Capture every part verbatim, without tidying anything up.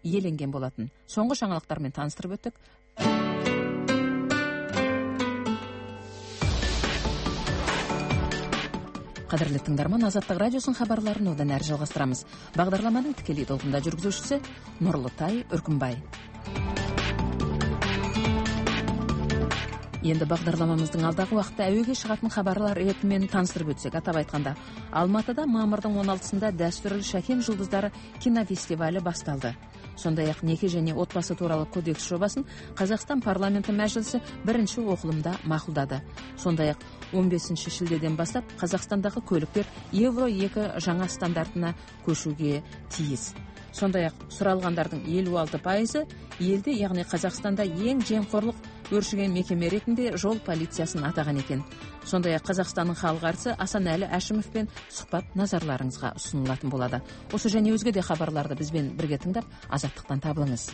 иеленген болатын. Соңғы жаңалықтармен таныстырып өттік. Қадірлі тыңдарман, Азаттық радиосын хабарларын одан әрі жалғастырамыз. Бағдарламаның тікелей толқында жүргізушісі Нұрлытай Үркімбай. Енді бағдарламамыздың алдағы уақытта әуеге шығатын хабарлар ретімен таныстырып өтсек, атап айтқанда, Алматыда мамырдың он алтысында дәстүрлі Шәкен жұлдыздары кинофестивалі басталды. Сондай-ақ неке және отбасы туралы кодекс жобасын Қазақстан парламенті мәжілісі бірінші оқылымда мақұлдады. Сондай-ақ он бесінші шілдеден бастап Қазақстандағы көліктер Евро екі жаңа стандартына көшуге тиіс. Сондай-ақ сұралғандардың елу алты пайызы елде, яғни Қазақстанда ең жемқорлық өршіген мекеме ретінде жол полициясын атаған екен. Сондай-ақ Қазақстанның халық әртісі Асанәлі Әшімовпен сұхбат назарларыңызға ұсынылатын болады. Осы және өзге де хабарларды бізбен бірге тыңдап, Азаттықтан табылыңыз.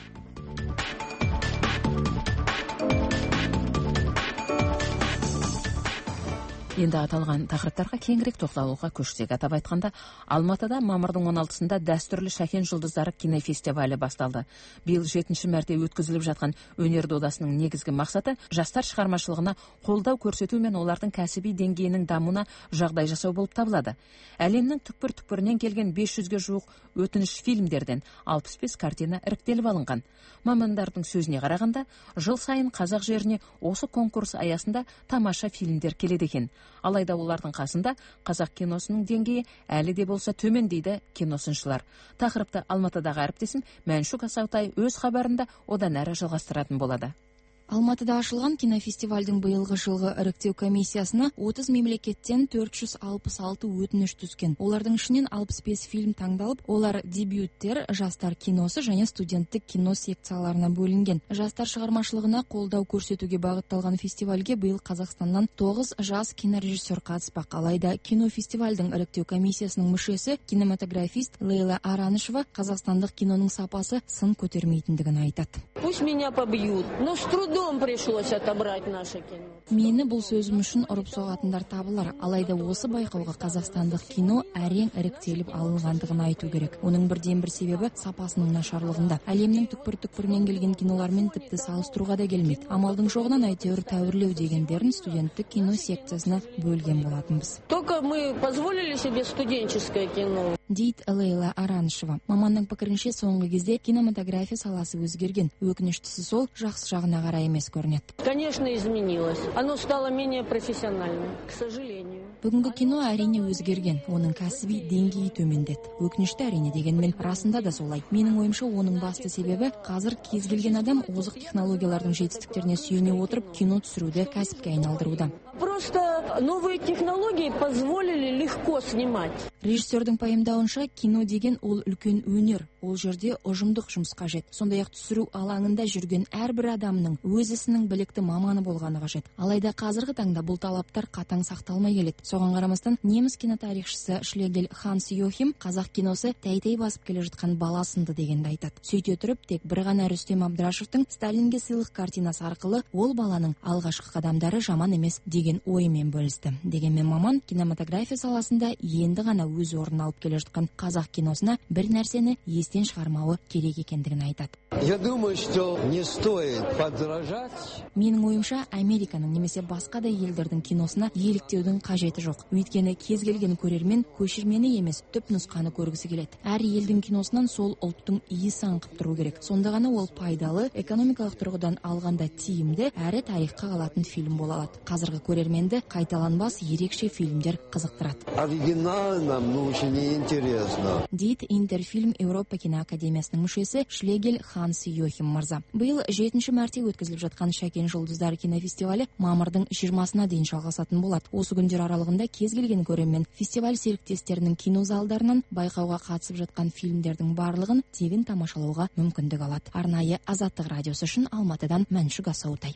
Енді аталған тақырыптарға кеңірек тоқталуға көшсек, атап айтқанда, Алматыда мамырдың он алтысында дәстүрлі Шәкен жұлдыздары кинофестивалі басталды. Биыл жетінші мәрте өткізіліп жатқан өнер додасының негізгі мақсаты жастар шығармашылығына қолдау көрсету мен олардың кәсіби деңгейінің дамуына жағдай жасау болып табылады. Әлемнің түкпір-түкпірінен келген бес жүзге жуық өтініш фильмдерден алпыс бес картина іріктеліп алынған. Мамандардың сөзіне қарағанда, жыл сайын қазақ жеріне осы конкурс аясында тамаша фильмдер келеді екен. Алайда олардың қасында қазақ киносының деңгейі әлі де болса төмен дейді киносыншылар. Тақырыпты Алматыдағы әріптесім Мәншүк Асаутай өз хабарында одан әрі жалғастыратын болады. Алматыда ашылған кинофестивальдің биылғы жылғы іріктеу комиссиясына отыз мемлекеттен төрт жүз алпыс алты өтініш түскен. Олардың ішінен алпыс бес фильм таңдалып, олар дебюттер, жастар киносы және студенттік кино секцияларына бөлінген. Жастар шығармашылығына қолдау көрсетуге бағытталған фестивальге биыл Қазақстаннан тоғыз жас кинорежиссер қатыспақ. Алайда кинофестивальдің іріктеу комиссиясының мүшесі, кинематографист Лейла Аранышева қазақстандық киноның сапасы сын көтермейтіндігін айтады. Пусть меня побьют, но с трудом пришлось отобрать наше кино. Мені бұл сөзім үшін ұрып соғатындар табылар. Алайда осы байқауға қазақстандық кино әрең іріктеліп алынғандығын айту керек. Оның бірден бір себебі сапасының нашарлығында. Әлемнің түкпір-түкпірінен келген кинолармен тіпті салыстыруға да келмейді. Амалдың жоғынан әйтеуір тәуірлеу дегендерін студенттік кино секциясына бөлген болатынбыз. Только мы позволили себе студенческое кино. Дейді Лейла Аранышева. Маманның пікірінше соңғы кезде кинематография саласы өзгерген. Өкініштісі сол, жақсы жағына қарай емес көрінеді. Конечно, изменилось. Оно стало менее профессиональным, к сожалению. Бүгінгі кино әрине өзгерген, оның кәсіби деңгейі төмендеді. Өкінішті әрине дегенмен расында да солай. Менің ойымша оның басты себебі қазір кез келген адам озық технологиялардың жетістіктеріне сүйене отырып кино түсіруді кәсіпке айналдыруда. Просто новые технологии позволили легко снимать. Режиссердің пайымдауынша кино деген ол үлкен өнер. Ол жерде ұжымдық жұмыс қажет. Сондай-ақ түсіру алаңында жүрген әрбір адамның өз ісінің білікті маманы болғаны қажет. Алайда қазіргі таңда бұл талаптар қатаң сақталмай келеді. Соған қарамастан неміс кинотарихшысы Шлегель Ханс Йохим қазақ киносы тәй-тәй басып келе жатқан бала сынды дегенді айтады. Сөйте тұрып, тек бір ғана Рүстем Абдрашевтың Сталинге сыйлық картинасы арқылы ол баланың алғашқы қадамдары жаман емес деген ойымен бөлісті. Дегенмен маман кинематография саласында енді ғана өз орнын алып келе жатқан қазақ киносына бір нәрсені естен шығармауы керек екендігін айтады. Я думаю, что не стоит подражать. Менің ойымша, Американың немесе басқа да елдердің киносына еліктеудің қажеті жоқ. Өйткені кез келген көрермен көшірмені емес, түп нұсқаны көргісі келеді. Әр елдің киносынан сол ұлттың иісі аңқып тұру керек. Сонда ғана ол пайдалы, экономикалық тұрғыдан алғанда тиімді, әрі тарихқа қалатын фильм бола алады. Қазіргі көрерменді қайталанбас ерекше фильмдер қызықтырады. Оригинально, но очень интересно. Дейді Интерфильм Еуропа киноакадемиясының мүшесі Шлегель Ханс Йохим мырза. Биыл жетінші мәрте өткізіліп жатқан Шәкен жұлдыздары кинофестивалі мамырдың жиырмасына дейін жалғасатын болады. Осы күндер аралығында кез келген көрермен фестиваль серіктестерінің кинозалдарынан байқауға қатысып жатқан фильмдердің барлығын тегін тамашалауға мүмкіндік алады. Арнайы Азаттық радиосы үшін Алматыдан Мәншүк Асаутай.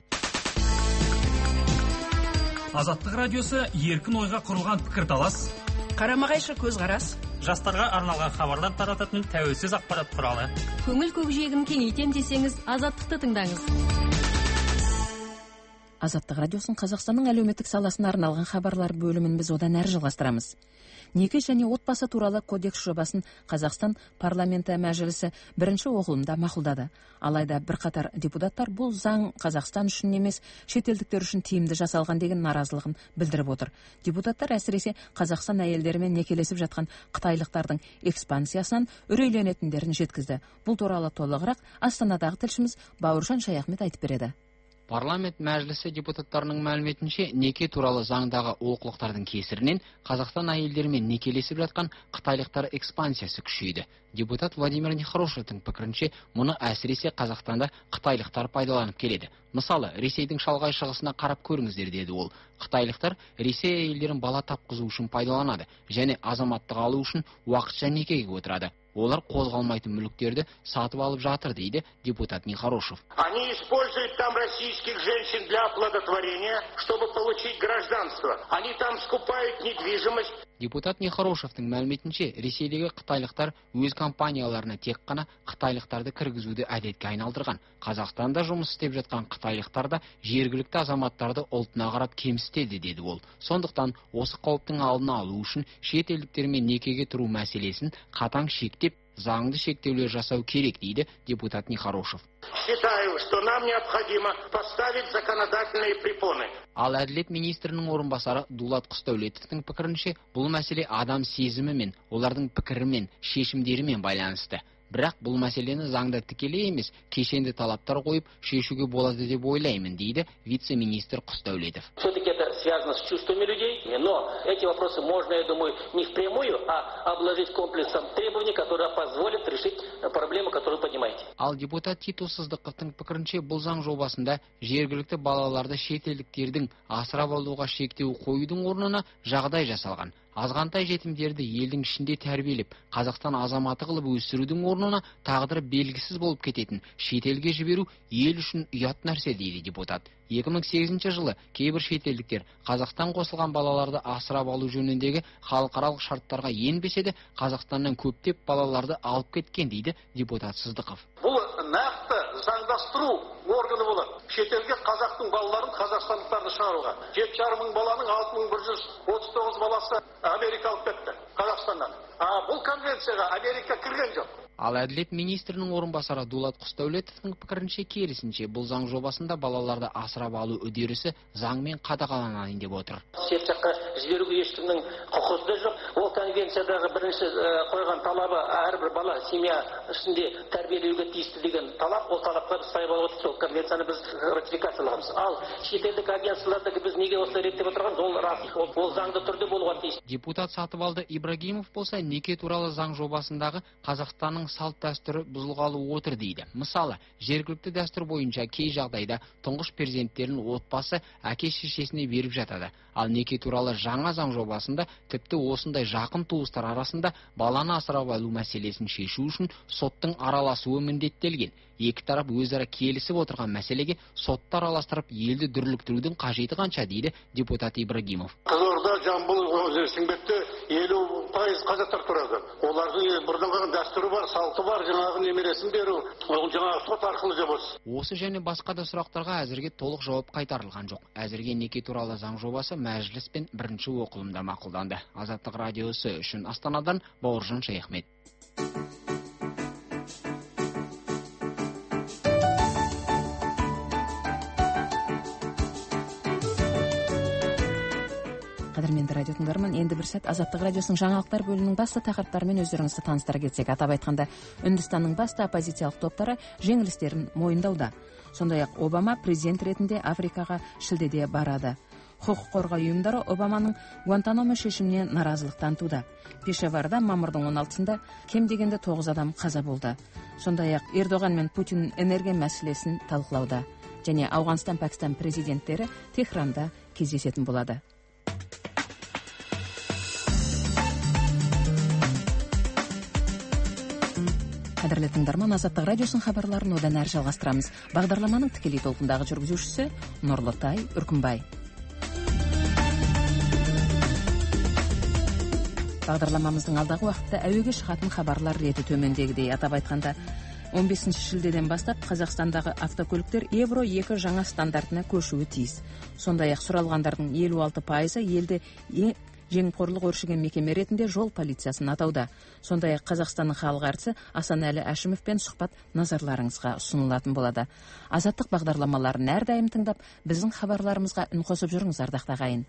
Азаттық радиосы еркін ойға құрылған пікірталас, қарама-қайшы көзқарас, жастарға арналған хабарлар тарататын тәуелсіз ақпарат құралы. Көңіл көкжиегін кеңейтем десеңіз, Азаттықты тыңдаңыз. Азаттық радиосын Қазақстанның әлеуметтік саласына арналған хабарлар бөлімін біз одан әрі жалғастырамыз. Неке және отбасы туралы кодекс жобасын Қазақстан парламенті мәжілісі бірінші оқылымда мақұлдады. Алайда бірқатар депутаттар бұл заң Қазақстан үшін емес, шетелдіктер үшін тиімді жасалған деген наразылығын білдіріп отыр. Депутаттар әсіресе Қазақстан әйелдерімен некелесіп жатқан қытайлықтардың экспансиясынан үрейленетіндерін жеткізді. Бұл туралы толығырақ Астанадағы тілшіміз Бауыржан Шаяхмет айтып береді. Парламент мәжілісі депутаттарының мәліметінше, неке туралы заңдағы олқылықтардың кесірінен Қазақстан әйелдерімен некелесіп жатқан қытайлықтар экспансиясы күшейді. Депутат Владимир Нехорошевтың пікірінше, мұны әсіресе Қазақстанда қытайлықтар пайдаланып келеді. Мысалы, Ресейдің шалғай шығысына қарап көріңіздер, деді ол. Қытайлықтар Ресей әйелдерін бала тапқызу үшін пайдаланады және азаматтық алу үшін уақытша некеге отырады. Олар қозғалмайтын мүліктерді сатып алып жатыр, дейді депутат Нехорошев. Они используют там российских женщин для оплодотворения, чтобы получить гражданство. Они там скупают недвижимость. Депутат Нехорошевтың мәліметінше, Ресейдегі қытайлықтар өз компанияларына тек қана қытайлықтарды кіргізуді әдетке айналдырған. Қазақстанда жұмыс істеп жатқан қытайлықтар да жергілікті азаматтарды ұлтына қарап кемсітеді, деді ол. Сондықтан осы қауіптің алдын алу үшін шет елдіктермен некеге тұру мәселесін қатаң шектеп, заңды шектеулер жасау керек, дейді депутат Нехорошев. Считаю, что нам необходимо поставить законодательные препоны. Ал әділет министрінің орынбасары Дулат Құсдәулетовтың пікірінше, бұл мәселе адам сезімімен, олардың пікірімен, шешімдерімен байланысты. Бірақ бұл мәселені заңда тікелей емес, кешенді талаптар қойып шешуге болады деп ойлаймын, дейді вице-министр Құсдәулетов. Все-таки это связано с чувствами людей, но эти вопросы можно, я думаю, не впрямую, а обложить комплексом требований, которые позволят решить проблему, которую вы поднимаете. Ал депутат Титу Сыздықовтың пікірінше, бұл заң жобасында жергілікті балаларды шетелдіктердің асырап алуға шектеу қоюдың орнына жағдай жасалған. Азғантай жетімдерді елдің ішінде тәрбиелеп, Қазақстан азаматы қылып өсірудің орнына тағдыры белгісіз болып кететін шетелге жіберу ел үшін ұят нәрсе, дейді депутат. екі мың сегізінші жылы кейбір шетелдіктер Қазақстан қосылған балаларды асырап алу жөніндегі халықаралық шарттарға енбесе де, Қазақстаннан көптеп балаларды алып кеткен, дейді депутат Сыздықов. Бұл нақты заңдастыру органы болады. Шетелге қазақтың балаларын, қазақстандықтарды шығаруға. жеті жарым мың баланың алты мың бір жүз отыз тоғыз баласы Америка алып кетті Қазақстаннан. А бұл конвенцияға Америка кірген жоқ. Ал әділет министрінің орынбасары Дулат Құсдәулетовтың пікірінше, керісінше, бұл заң жобасында балаларды асырап алу үдерісі заңмен қадағаланайын деп отыр. Шет жаққа жіберуге ешкімнің құқығы да жоқ. Ол конвенциядағы бірінші қойған талабы әрбір бала семья ішінде тәрбиелеуге тиісті деген талап, ол талапқа біз сай болып отырмыз. Сол конвенцияны біз ратификацияламыз. Ал шетелдік агентстволарда біз неге осылай реттеп отырған? Ол рас, ол заңды түрде болуға тиіс. Депутат Сатыбалды Ибрагимов болса, неке туралы заң жобасындағы Қазақстанның салт дәстүрі бұзылғалы отыр, дейді. Мысалы, жергілікті дәстүр бойынша кей жағдайда тұңғыш перзенттерін отбасы әке шешесіне беріп жатады. Ал неке туралы жаңа заң жобасында тіпті осындай жақын туыстар арасында баланы асырап алу мәселесін шешу үшін соттың араласуы міндеттелген. Екі тарап өзара келісіп отырған мәселеге сотты араластырып елді дүрліктірудің қажеті қанша, дейді депутат Ибрагимов. Қызылорда, Жамбыл, Шымкентте елу пайыз қазақтар тұрады. Олардың бұрыннан қалған дәстүрі бар, салты бар, жаңағы немересін беру, ол жаңағы сот арқылы жобасы. Осы және басқа да сұрақтарға әзірге толық жауап қайтарылған жоқ. Әзірге неке туралы заң жобасы мәжіліспен бірінші оқылымда мақұлданды. Азаттық радиосы үшін Астанадан Бауыржан Шаяхмет. Қадірменді радио тыңдарман, енді бір сәт Азаттық радиосының жаңалықтар бөлімінің басты тақырыптарымен өздеріңізді таныстыра кетсек. Атап айтқанда, Үндістанның басты оппозициялық топтары жеңілістерін мойындауда. Сондай-ақ Обама президент ретінде Африкаға шілдеде барады. Құқық қорғау ұйымдары Обаманың Гуантанамо шешіміне наразылық танытуда. Пешаварда мамырдың он алтысында кем дегенде тоғыз адам қаза болды. Сондай-ақ Ердоған мен Путин энергия мәселесін талқылауда. Және Ауғанстан, Пәкістан президенттері Техранда кездесетін болады. Қадірлі тыңдарман, Азаттық радиосының хабарларын одан әрі жалғастырамыз. Бағдарламаның тікелей толқындағы жүргізушісі Нұрлытай Үркімбай. Бағдарламамыздың алдағы уақытта әуеге шығатын хабарлар реті төмендегідей. Атап айтқанда, он бесинчи шілдеден бастап Қазақстандағы автокөліктер евро екі жаңа стандартына көшуі тиіс. Сондай-ақ сұралғандардың елу алты пайызы елде жемқорлық өршіген мекеме ретінде жол полициясын атауда. Сондай-ақ Қазақстанның халық әртісі Асанәлі Әшімовпен сұхбат назарларыңызға ұсынылатын болады. Азаттық бағдарламаларын әрдайым тыңдап, біздің хабарларымызға үн қосып жүріңіз, ардақты ағайын.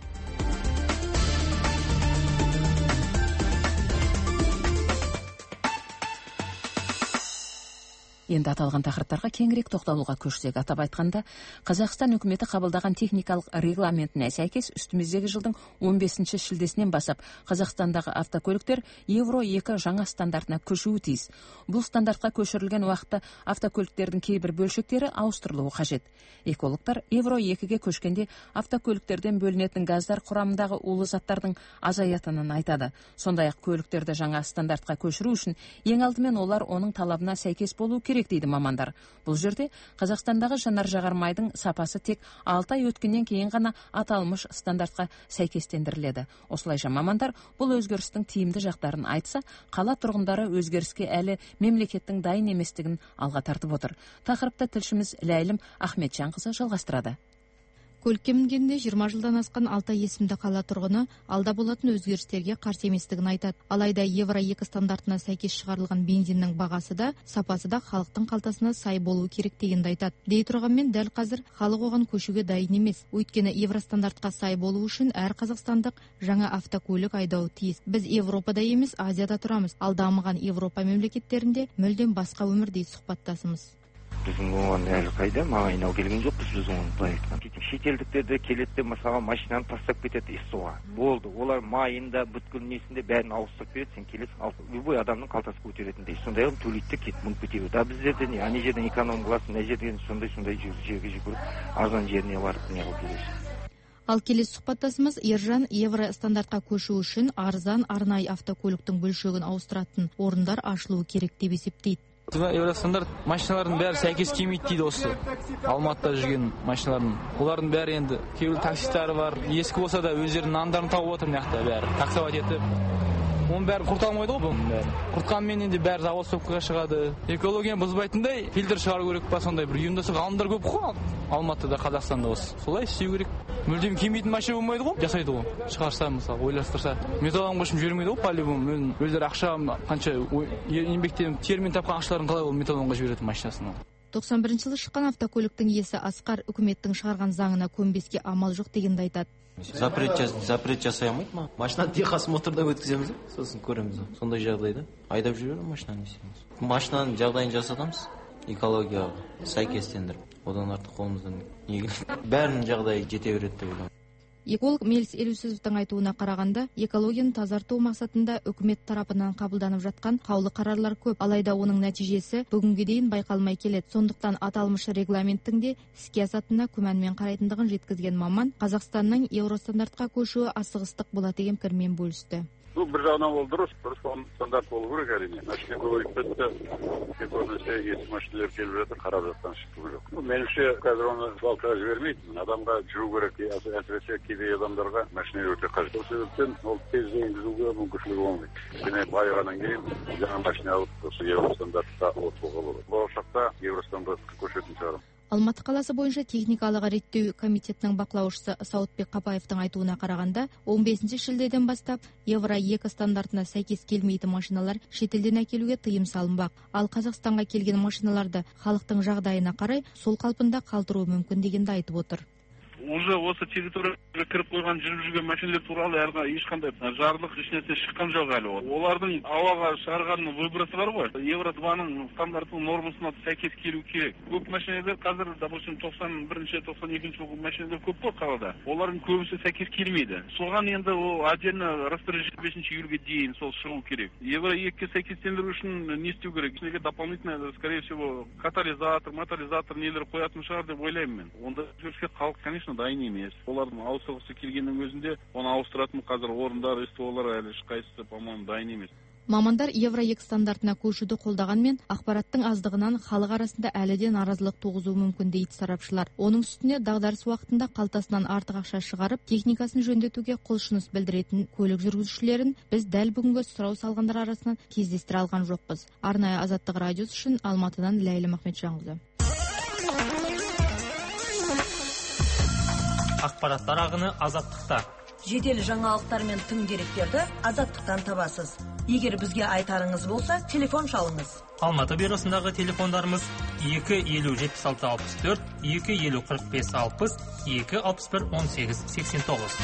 Енді аталған тақырыптарға кеңірек тоқталуға көшсек, атап айтқанда, Қазақстан үкіметі қабылдаған техникалық регламентіне сәйкес үстіміздегі жылдың он бесинчи шілдесінен басып, Қазақстандағы автокөліктер евро екі жаңа стандартына көшуі тиіс. Бұл стандартқа көшірілген уақытта автокөліктердің кейбір бөлшектері ауыстырылуы қажет. Экологтар евро екіге көшкенде автокөліктерден бөлінетін газдар құрамындағы улы заттардың азаятынын айтады. Сондай-ақ көліктерді жаңа стандартқа көшіру үшін ең алдымен олар оның талабына сәйкес болу керек дейді мамандар. Бұл жерде Қазақстандағы жанар-жағар майдың сапасы тек алты ай өткеннен кейін ғана аталмыш стандартқа сәйкестендіріледі. Осылайша мамандар бұл өзгерістің тиімді жақтарын айтса, қала тұрғындары өзгеріске әлі мемлекеттің дайын еместігін алға тартып отыр. Тақырыпта тілшіміз Ләйлім Ахметжанқызы жалғастырады. Көлікке мінгенде жиырма жылдан асқан Алтай есімді қала тұрғыны алда болатын өзгерістерге қарсы еместігін айтады. Алайда евро екі стандартына сәйкес шығарылған бензиннің бағасы да, сапасы да халықтың қалтасына сай болуы керек дегенді айтады. Дей тұрғанмен дәл қазір халық оған көшуге дайын емес. Өйткені евро стандартқа сай болу үшін әр қазақстандық жаңа автокөлік айдауы тиіс. Біз Европада емес, Азияда тұрамыз. Ал дамыған Европа мемлекеттерінде мүлдем басқа өмір дейді сұхбаттасымыз. Біздің оған әлі қайда, маған айнау келген жоқ, біз оған былай айтқан. Шетелдіктерді келетті, мысалы, машинаны тастап кетеді СО-ға. Болды, олар майында, бүткіл несінде бәрін ауыстырып береді, сен келесің, ал любой адамның қалтасы көтеретіндей. Сондай ақ төлейді кетіп мүніп кетеді. Да біздерде не, ане жерден эконом классын, не жерден сондай-сондай жерге жүгіріп, арзан жеріне барып не қылып жүресің. Ал келесі сұхбаттасымыз Ержан евро стандартқа көшу үшін арзан арнайы автокөліктің бөлшегін ауыстыратын орындар ашылуы керек деп есептейді. Евростандарт машиналардың бәрі сәйкес келмейді дейді осы Алматыда жүрген машиналардың. Олардың бәрі енді кейбір таксисттері бар. Ескі болса да өздерінің нандарын тауып отыр мына бәрі. Таксовать етіп. Оның бәрі құрта алмайды ғой бұның бәрі. Құртқанмен енді бәрі завод сопкаға шығады. Экологияны бұзбайтындай фильтр шығару керек па, сондай бір ұйымдаса ғалымдар көп қой Алматыда, Қазақстанда осы. Солай істеу керек. Мүлдем келмейтін машина болмайды ғой, жасайды ғой. Шығарса мысалы, ойластырса. Металлдан қошым жібермейді ғой полигон. Өздері ақша қанша еңбектеніп термен тапқан ақшаларын қалай ол металлонға жіберетін машинасын. тоқсан бірінші жылы шыққан автокөліктің иесі Асқар үкіметтің шығарған заңына көнбеске амал жоқ дегенді айтады. Запрет, запрет жасай алмайды ма? Машинаны техосмотрдан өткіземіз, сосын көреміз. Сондай жағдайда айдап жүрер машинаны істейміз. Машинаның жағдайын жасатамыз, экологияға сәйкестендіріп. Одан артық қолымыздан не келеді? Бәрінің жағдайы жете береді деп ойлаймын. Эколог Мелис Елеусізовтың айтуына қарағанда, экологияны тазарту мақсатында үкімет тарапынан қабылданып жатқан қаулы қарарлар көп, алайда оның нәтижесі бүгінге дейін байқалмай келеді. Сондықтан аталмыш регламенттің де іске асатынына күмәнмен қарайтындығын жеткізген маман Қазақстанның евростандартқа көшуі асығыстық болады деген пікірмен бөлісті. Ну, бір жағынан ол дұрыс, дұрыс стандарт болу керек әрине. Мәселе көбейіп кетті, көбінесе ескі машиналар келіп жатыр, қарап жатқан шықтығы жоқ. Меніңше қазір оны балқаға жібермейді. Адамға жүру керек, әсіресе кедей адамдарға машина өте қажет. Сол себептен ол тез енгізуге мүмкіншілігі болмайды. Және байығаннан кейін жаңа машина алып, осы евростандартқа отыруға болады. Болашақта евростандартқа көшетін шығармын. Алматы қаласы бойынша техникалық реттеу комитетінің бақылаушысы Сауытбек Қапаевтың айтуына қарағанда, он бесінші шілдеден бастап евро екі стандартына сәйкес келмейтін машиналар шетелден әкелуге тыйым салынбақ. Ал Қазақстанға келген машиналарды халықтың жағдайына қарай сол қалпында қалдыру мүмкін дегенді айтып отыр. Уже осы территорияға кіріп қойған жүріп жүрген машиналар туралы әлгі ешқандай жарлық ешнәрсе шыққан жоқ әлі. Олардың ауаға шығарған выбросы бар ғой. евро дваның стандартының нормасына сәйкес келу керек. Көп машиналар қазір, допустим, тоқсан бірінші тоқсан екінші жылғы машиналар көп қой қалада. Олардың көбісі сәйкес келмейді. Соған енді ол отдельно распоряжение бесінші июльге дейін сол шығу керек. евро екіге сәйкестендіру үшін не істеу керек? Ішіне дополнительно, скорее всего, катализатор, матализатор нелер қоятын шығар деп ойлаймын мен. Онда жүріске халық, конечно, дайын емес. Олардың ауыстырғысы келгеннің өзінде оны ауыстыратын қазір орындар, СТО-лар әлі ешқайсысы, по-моему, дайын емес. Мамандар евро екі стандартына көшуді қолдағанмен, ақпараттың аздығынан халық арасында әлі де наразылық туғызуы мүмкін дейді сарапшылар. Оның үстіне дағдарыс уақытында қалтасынан артық ақша шығарып, техникасын жөндетуге құлшыныс білдіретін көлік жүргізушілерін біз дәл бүгінгі сұрау салғандар арасынан кездестіре алған жоқпыз. Арнайы Азаттық радиосы үшін Алматыдан Ләйлі Махметжанқызы. Ақпараттар ағыны Азаттықта. Жедел жаңалықтар мен тың деректерді Азаттықтан табасыз. Егер бізге айтарыңыз болса, телефон шалыңыз. Алматы бюросындағы телефондарымыз екі елу жетпіс алты алпыс төрт, екі елу қырық бес алпыс, екі алпыс бір он сегіз сексен тоғыз.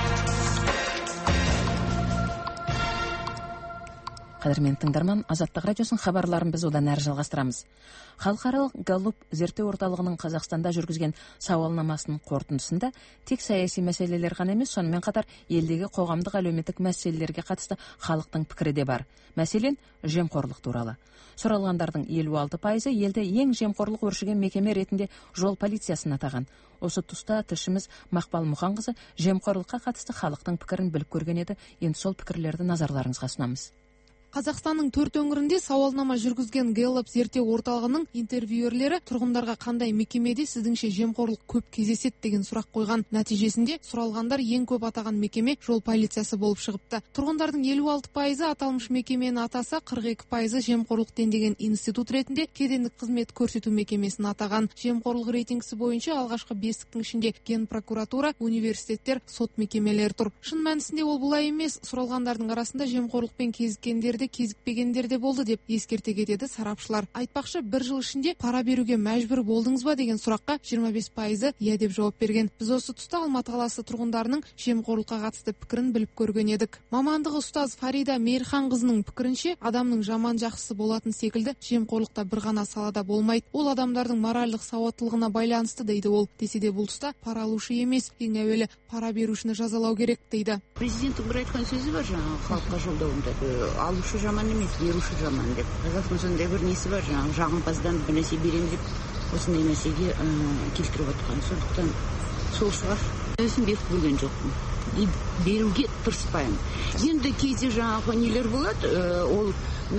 Қадірмен тыңдарман, Азаттық радиосын хабарларын біз одан әрі жалғастырамыз. Халықаралық Галлуп зерттеу орталығының Қазақстанда жүргізген сауалнамасының қорытындысында тек саяси мәселелер ғана емес, сонымен қатар елдегі қоғамдық әлеуметтік мәселелерге қатысты халықтың пікірі де бар. Мәселен, жемқорлық туралы. Сұралғандардың елу алты пайызы елде ең жемқорлық өршіген мекеме ретінде жол полициясын атаған. Осы тұста тілшіміз Мақпал Мұханқызы жемқорлыққа қатысты халықтың пікірін біліп көрген еді. Енді сол пікірлерді назарларыңызға ұсынамыз. Қазақстанның төрт өңірінде сауалнама жүргізген Галлуп зерттеу орталығының интервьюерлері тұрғындарға қандай мекемеде сіздіңше жемқорлық көп кездеседі деген сұрақ қойған. Нәтижесінде сұралғандар ең көп атаған мекеме жол полициясы болып шығыпты. Тұрғындардың елу алты пайызы аталмыш мекемені атаса, қырық екі пайызы жемқорлық дендеген институт ретінде кедендік қызмет көрсету мекемесін атаған. Жемқорлық рейтингісі бойынша алғашқы бестіктің ішінде ген прокуратура, университеттер, сот мекемелері тұр. Шын мәнісінде ол бұлай емес. Сұралғандардың арасында жемқорлықпен кезіккендер кезікпегендер де болды деп ескерте кетеді сарапшылар. Айтпақшы, бір жыл ішінде пара беруге мәжбүр болдыңыз ба деген сұраққа жиырма бес пайызы иә деп жауап берген. Біз осы тұста Алматы қаласы тұрғындарының жемқорлыққа қатысты пікірін біліп көрген едік. Мамандығы ұстаз Фарида Мейірханқызының пікірінше, адамның жаман жақсысы болатын секілді, жемқорлықта бір ғана салада болмайды. Ол адамдардың моральдық сауаттылығына байланысты дейді ол. Десе де бұл тұста пара алушы емес, ең әуелі пара берушіні жазалау керек дейді. Президенттің бір айтқан сөзі бар, жаңағы халыққа жолдауында, алушы жаман емес, беруші жаман деп. Қазақтың сондай бір несі бар, жаңағы жағымпаздан бір нәрсе берем деп осындай нәрсеге келтіріп отқан. Сондықтан сол шығар. Өзім беріп көрген жоқпын. И беруге тырыспаймын. Енді кейде жаңағы нелер болады, ол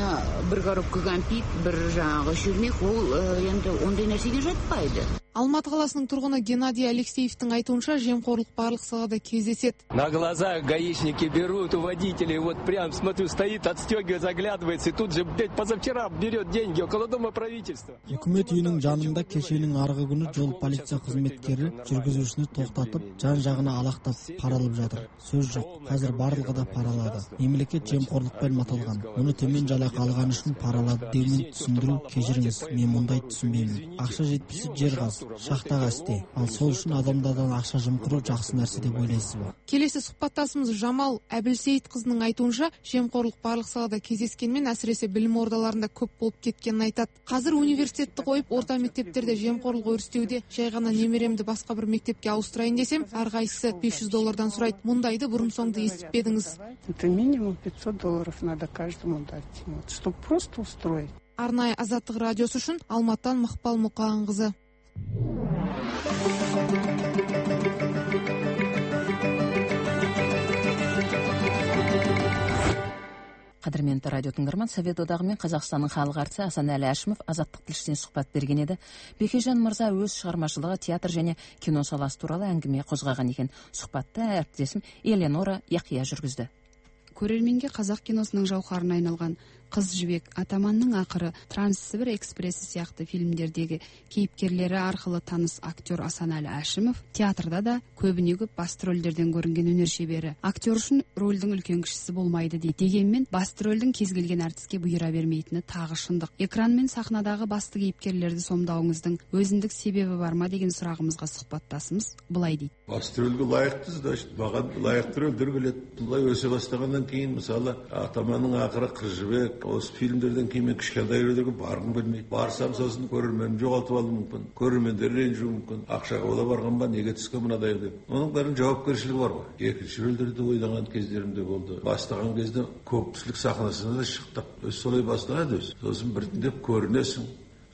бір коробка кәмпит, бір жаңағы шөлмек, ол енді ондай нәрсеге жатпайды. Алматы қаласының тұрғыны Геннадий Алексеевтің айтуынша, жемқорлық барлық салада кездеседі. На глазах гаишники берут у водителей, вот прям, смотрю, стоит, отстегивает, заглядывается, и тут же, блядь, позавчера берет деньги около дома правительства. Үкімет үйінің жанында кешенің арғы күні жол полиция қызметкері жүргізушіні тоқтатып, жан-жағына алақтап паралып жатыр. Сөз жоқ, қазір барлығы да паралады. Мемлекет жемқорлықпен маталған. Оны төмен жалақы алған үшін паралады деумен түсіндіру, кешіріңіз, мен мұндай түсінбеймін. Ақша жетпесі жер қаз, шахтаға істе. Ал сол үшін адамдардан ақша жымқыру жақсы нәрсе деп ойлайсыз ба? Келесі сұхбаттасымыз Жамал Әбілсейіт қызының айтуынша, жемқорлық барлық салада кездескенмен, әсіресе білім ордаларында көп болып кеткенін айтады. Қазір университетті қойып, орта мектептерде жемқорлық өрістеуде. Жай ғана немеремді басқа бір мектепке ауыстырайын десем, әрқайсысы бес жүз доллардан сұрайды. Мұндайды бұрын соңды естіп педіңіз? Это минимум пятьсот долларов надо каждому дать, вот, чтобы просто устроить. Арнайы Азаттық радиосы үшін Алматыдан Мақпал Мұқанқызы. Қадірменді радио тыңдарман, Совет одағы мен Қазақстанның халық әртісі Асанәлі Әшімов Азаттық тілшісіне сұхбат берген еді. Бекежан мырза өз шығармашылығы театр және кино саласы туралы әңгіме қозғаған екен. Сұхбатты әріптесім Эленора Яқия жүргізді. Көрерменге қазақ киносының жауһарына айналған Қыз жібек, Атаманның ақыры, Транссібір экспресі сияқты фильмдердегі кейіпкерлері арқылы таныс актер Асанәлі Әшімов театрда да көбіне көп басты рөлдерден көрінген өнер шебері. Актер үшін рөлдің үлкен кішісі болмайды дейді. Дегенмен басты рөлдің кез келген әртіске бұйыра бермейтіні тағы шындық. Экран мен сахнадағы басты кейіпкерлерді сомдауыңыздың өзіндік себебі бар ма деген сұрағымызға сұхбаттасымыз былай дейді. Басты рөлге лайықты, значит, маған лайықты рөлдер келеді. Бұлай өсе бастағаннан кейін, мысалы, Атаманның ақыры, Қыз жібек, осы фильмдерден кейін мен кішкентай рөлдерге барғым келмейді. Барсам сосын көрерменімді жоғалтып алуым мүмкін. Көрермендер ренжуі мүмкін. Ақшаға бола барған ба, неге түскен мынадай деп. Оның бәрінің жауапкершілігі бар ғой. Екінші рөлдерді ойлаған кездерімде болды. Бастаған кезде көпшілік сахнасына да шықтық. Өз солай бастаған өз. Сосын біртіндеп көрінесің.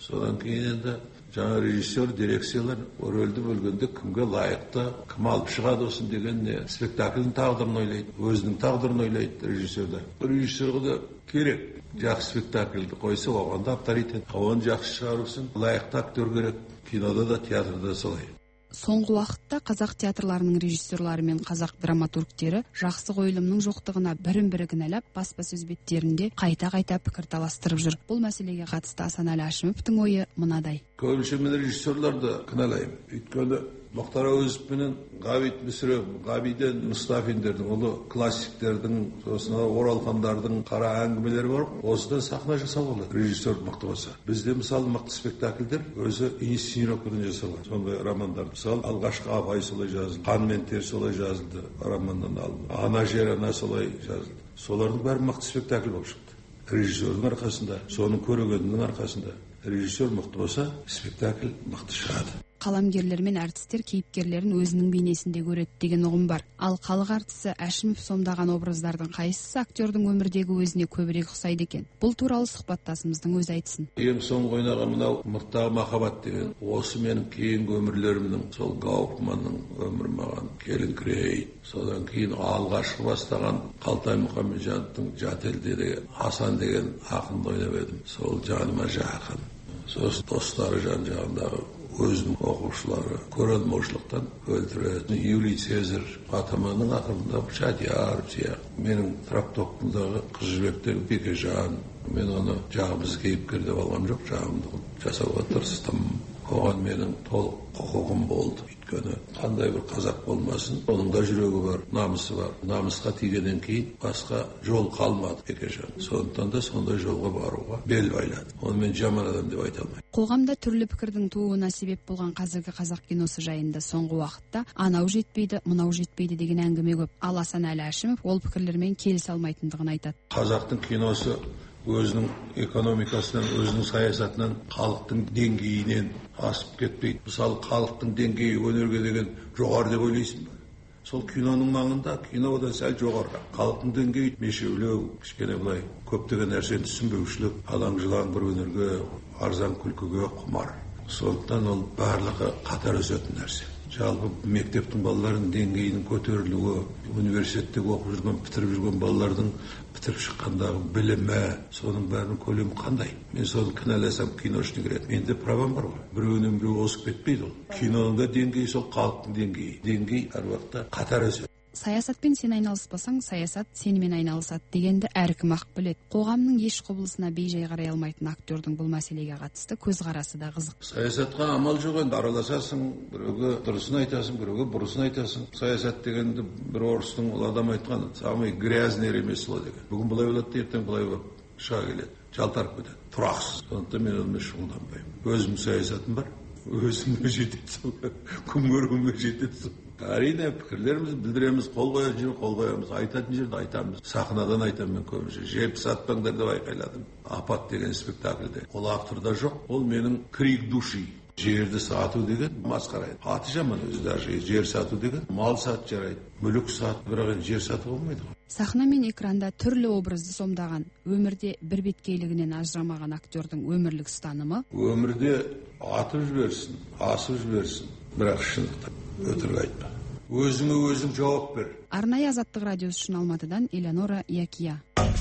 содан кейін енді жаңа режиссер, дирекциялар рөлді бөлгенде кімге лайықты, кім алып шығады осын деген не спектакльдің тағдырын ойлайды, өзінің тағдырын ойлайды режиссерда. Режиссерға да керек жақсы спектакльді қойса, оған да авторитет, оған жақсы шығару үшін лайықты актер керек. Кинода да, театрда да солай. Соңғы уақытта қазақ театрларының режиссерлары мен қазақ драматургтері жақсы қойылымның жоқтығына бірін-бірі кінәлап, баспасөз беттерінде қайта-қайта пікір таластырып жүр. Бұл мәселеге қатысты Асанәлі Әшімовтың ойы мынадай. Көбінше мен режиссерларды кінәлаймын. Өйткені Мұхтар Әуезов пенен Ғабит Мүсіреп, Ғабиден Мұстафиндердің, ұлы классиктердің, сосын Оралхандардың қара әңгімелері бар. Осыдан сахна жасау болады. Режиссер мықты болса. Бізде мысалы мықты спектакльдер өзі инсценировкадан жасалған. Сондай романдар. Мысалы алғашқы Абай солай жазылды, Қан мен тер солай жазылды, романнан алынды. Ана жер ана солай жазылды. Солардың бәрі мықты спектакль болып шықты. Режиссердің арқасында, соның көрегенінің арқасында. Режиссер мықты болса, спектакль мықты шығады. Қаламгерлер мен әртістер кейіпкерлерін өзінің бейнесінде көреді деген ұғым бар. Ал халық әртісі Әшімов сомдаған образдардың қайсысы актердің өмірдегі өзіне көбірек ұқсайды екен? Бұл туралы сұхбаттасымыздың өзі айтсын. Ең соңғы ойнаған мынау Мұрттағы махаббат деген, осы менің кейінгі өмірлерімнің, сол Гауфманның өмірі маған келіңкірейді. Содан кейін алғашқы бастаған Қалтай Мұхамеджановтың Жат елде деген Асан деген ақынды ойнап едім. Сол жаныма жақын. Сосын достары жан-жағындағы өзінің оқушылары көрелмеушіліктен өлтіреді. Юлий Цезарь атаманның ақырында Шадияр сияқты. Менің Траптордағы қыз жібектегі Бекежан. Мен оны жағымыз кейіпкер деп алғам жоқ, жағымды жасауға тырыстым. Оған менің толық құқығым болды. Өйткені қандай бір қазақ болмасын, оның да жүрегі бар, намысы бар. Намысқа тигеннен кейін басқа жол қалмады Бекежан. Сондықтан да сондай жолға баруға бел байлады. Оны мен жаман адам деп айта алмаймын. Қоғамда түрлі пікірдің тууына себеп болған қазіргі қазақ киносы жайында соңғы уақытта анау жетпейді, мынау жетпейді деген әңгіме көп. Ал Асанәлі Әшімов ол пікірлермен келісе алмайтындығын айтады. Қазақтың киносы өзінің экономикасынан, өзінің саясатынан, халықтың деңгейінен асып кетпейді. Мысалы, халықтың деңгейі өнерге деген жоғары деп ойлайсың ба? Сол киноның маңында, кино одан сәл жоғары. Халықтың деңгейі мешеулеу, кішкене былай көптеген нәрсені түсінбеушілік, алаң жылаң бір өнерге, арзан күлкіге құмар. Сондықтан ол барлығы қатар өсетін нәрсе. Жалпы мектептің балаларының деңгейінің көтерілуі, университеттегі оқып жүрген, бітіріп жүрген балалардың бітіріп шыққандағы білімі, соның бәрінің көлемі қандай? Мен соны кінәласам, кино ішіне кіреді. Менде правам бар ғой. Біреуінен біреу озып кетпейді ол. Киноның да деңгейі сол халықтың деңгейі. Деңгей әр уақытта қатар өседі. Саясатпен сен айналыспасаң, саясат сенімен айналысады дегенді әркім ақ біледі. Қоғамның еш құбылысына бейжай қарай алмайтын актердің бұл мәселеге қатысты көзқарасы да қызық. Саясатқа амал жоқ, енді араласасың, біреуге дұрысын айтасың, біреуге бұрысын айтасың. Саясат дегенді бір орыстың ол адам айтқан, самый грязный ремесло деген. Бүгін былай болады, ертең былай болып шыға келеді, жалтарып кетеді, тұрақсыз. Сондықтан мен онымен шұғылданбаймын. Өзімнің саясатым бар, өзіме жетеді сол, күн көргенге жетеді сол. Әрине пікірлерімізді білдіреміз, қол қоятын жерде қол қоямыз, айтатын жерде айтамыз. Сахнадан айтамын мен көбінше. Жерді сатпаңдар деп айқайладым. Апат деген спектакльде. Ол авторда жоқ, ол менің крик души. Жерді сату деген масқара. Аты жаман өзі даже. Жер сату деген мал сат жарайды, мүлік сат, бірақ жер сату болмайды ғой. Сахна мен экранда түрлі образды сомдаған, өмірде бір беткейлігінен ажырамаған актердің өмірлік ұстанымы? Өмірде атып жіберсін, асып жіберсін, бірақ шындықта өтірік айтпа. Өзіңе өзің жауап бер. Арнайы Азаттық радиосы үшін Алматыдан Элеонора Якия.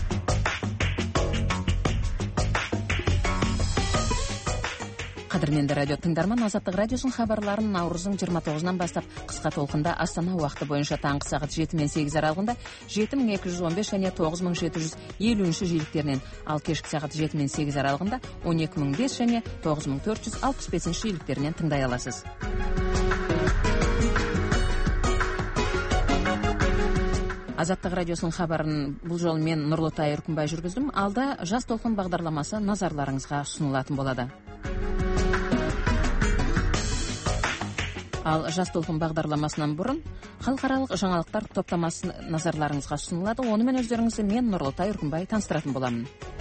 Қадірменді радио тыңдарман, Азаттық радиосының хабарларын наурыздың жиырма тоғызынан бастап қысқа толқында Астана уақыты бойынша таңғы сағат жеті мен сегіз аралығында жеті мың екі жүз он бес және тоғыз мың жеті жүз елуінші жиіліктерінен, ал кешкі сағат жеті мен сегіз аралығында он екі мың бес және тоғыз мың төрт жүз алпыс бесінші жиіліктерінен тыңдай аласыз. Азаттық радиосының хабарын бұл жолы мен Нұрлытай Үркімбай жүргіздім. Алда жас толқын бағдарламасы назарларыңызға ұсынылатын болады. Ал жас толқын бағдарламасынан бұрын халықаралық жаңалықтар топтамасы назарларыңызға ұсынылады. Онымен өздеріңізді мен Нұрлытай Үркімбай таныстыратын боламын.